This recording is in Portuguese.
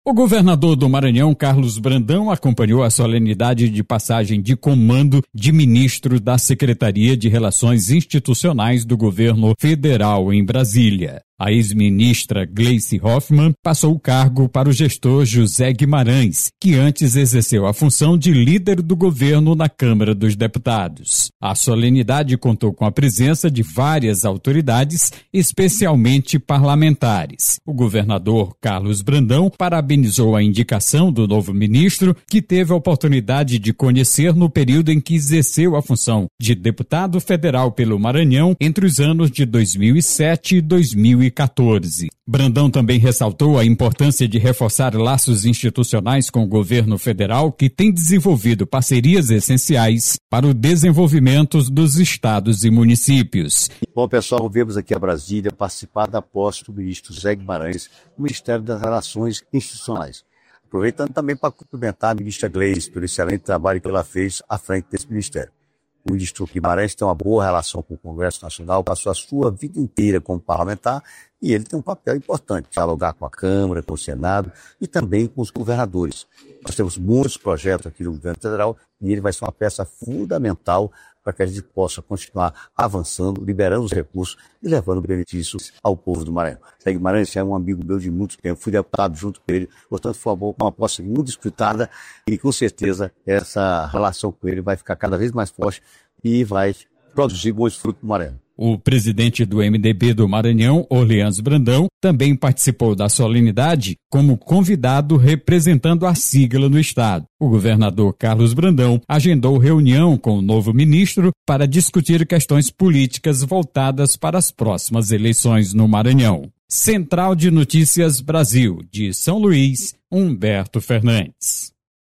O governador do Maranhão, Carlos Brandão, acompanhou a solenidade de passagem de comando de ministro da Secretaria de Relações Institucionais do Governo Federal em Brasília. A ex-ministra Gleice Hoffmann passou o cargo para o gestor José Guimarães, que antes exerceu a função de líder do governo na Câmara dos Deputados. A solenidade contou com a presença de várias autoridades, especialmente parlamentares. O governador Carlos Brandão parabenizou a indicação do novo ministro, que teve a oportunidade de conhecer no período em que exerceu a função de deputado federal pelo Maranhão entre os anos de 2007 e 2014. Brandão também ressaltou a importância de reforçar laços institucionais com o governo federal, que tem desenvolvido parcerias essenciais para o desenvolvimento dos estados e municípios. Bom, pessoal, viemos aqui a Brasília participar da posse do ministro José Guimarães no Ministério das Relações Institucionais. Aproveitando também para cumprimentar a ministra Gleice pelo excelente trabalho que ela fez à frente desse ministério. O ministro Guimarães tem uma boa relação com o Congresso Nacional, passou a sua vida inteira como parlamentar e ele tem um papel importante, dialogar com a Câmara, com o Senado e também com os governadores. Nós temos muitos projetos aqui no governo federal e ele vai ser uma peça fundamental para que a gente possa continuar avançando, liberando os recursos e levando benefícios ao povo do Maranhão. Zé Guimarães é um amigo meu de muito tempo, fui deputado junto com ele, portanto foi uma posse muito disputada e com certeza essa relação com ele vai ficar cada vez mais forte e vai produzir bons frutos no Maranhão. O presidente do MDB do Maranhão, Orleans Brandão, também participou da solenidade como convidado representando a sigla no estado. O governador Carlos Brandão agendou reunião com o novo ministro para discutir questões políticas voltadas para as próximas eleições no Maranhão. Central de Notícias Brasil, de São Luís, Humberto Fernandes.